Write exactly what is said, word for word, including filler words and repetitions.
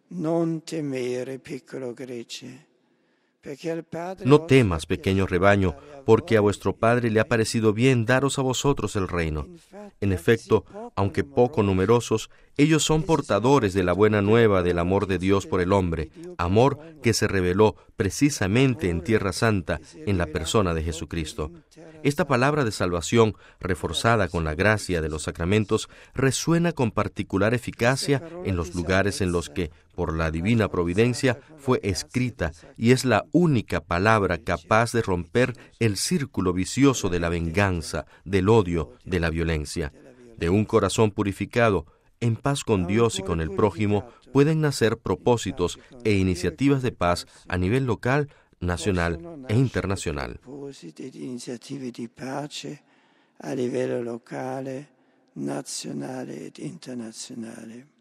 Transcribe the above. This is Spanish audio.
Non temere, piccolo grece. No temas, pequeño rebaño, porque a vuestro Padre le ha parecido bien daros a vosotros el reino. En efecto, aunque poco numerosos, ellos son portadores de la buena nueva del amor de Dios por el hombre, amor que se reveló precisamente en Tierra Santa, en la persona de Jesucristo. Esta palabra de salvación, reforzada con la gracia de los sacramentos, resuena con particular eficacia en los lugares en los que, por la divina providencia, fue escrita y es la única palabra capaz de romper el círculo vicioso de la venganza, del odio, de la violencia. De un corazón purificado, en paz con Dios y con el prójimo, pueden nacer propósitos e iniciativas de paz a nivel local, nacional e internacional. Iniziative di pace a livello locale, nazionale ed internazionale.